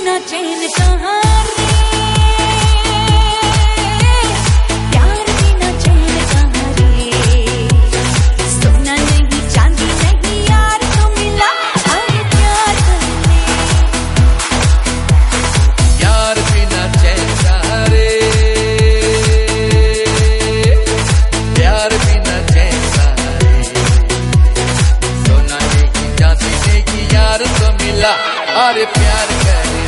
बिना चैन कहाँ रे, प्यार बिना चैन कहाँ रे। सोना नहीं चांदी नहीं यार तो मिला, अरे प्यार कर ले। यार बिना चैन कहाँ रे, प्यार बिना चैन कहाँ रे। सोना नहीं चांदी नहीं यार तो मिला, अरे प्यार कर ले।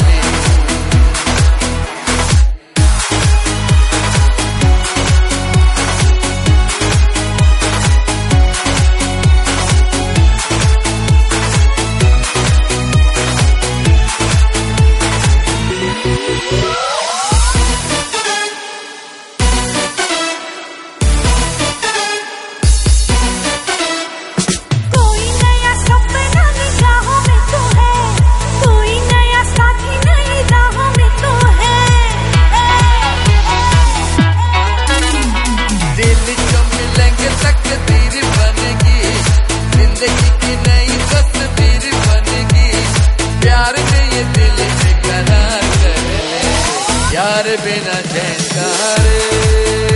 प्यार बिना चैन कहाँ रे।